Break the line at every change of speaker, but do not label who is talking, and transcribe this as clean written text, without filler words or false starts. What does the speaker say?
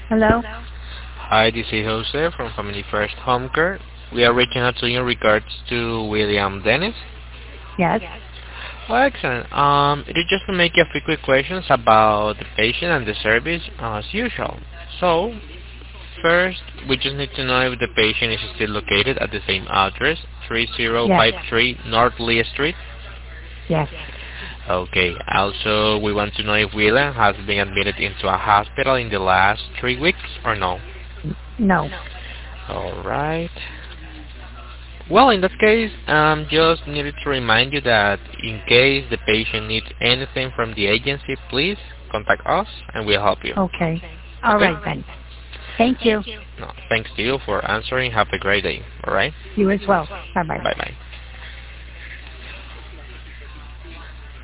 Hello?
Hi, this is Jose from Family First Home Care. We are reaching out to you in regards to William Dennis.
Yes.
Well, excellent. It is just to make a few quick questions about the patient and the service as usual. So, first, we just need to know if the patient is still located at the same address,
Yes.
3053 North Lee Street.
Yes.
Okay. Also, we want to know if William has been admitted into a hospital in the last 3 weeks or no.
No.
All right. Well, in that case, just needed to remind you that in case the patient needs anything from the agency, please contact us and we'll help you.
Okay. All
Okay?
right then. Thank you.
No, thanks to you for answering. Have a great day. All right?
You as well. Bye-bye.
Bye-bye.